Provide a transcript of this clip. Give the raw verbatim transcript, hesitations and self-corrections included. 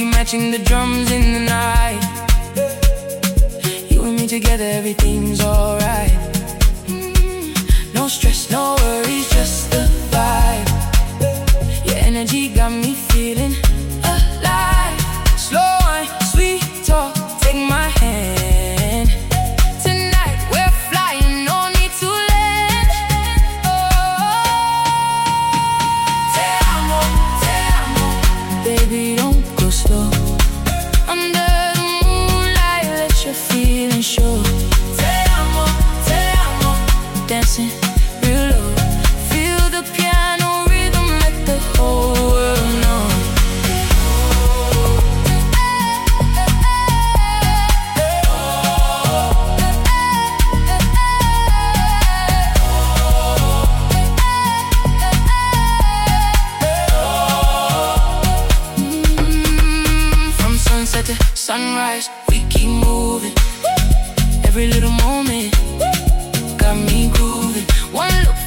matching the drums in the night. You and me together, everything's alright. mm, No stress, no worries, just the vibe. Your energy got me feeling alive. Slow wine, sweet talk, take my hand. Tonight we're flying, no need to land. Oh, te amo, te amo. Baby, don't go slow. Under the moonlight, let your feelings show. Te amo, te amo. Dancing real low. Feel the piano rhythm, let the whole world know. Mm, From sunset to sunrise, we keep moving. Every little moment got me grooving. One look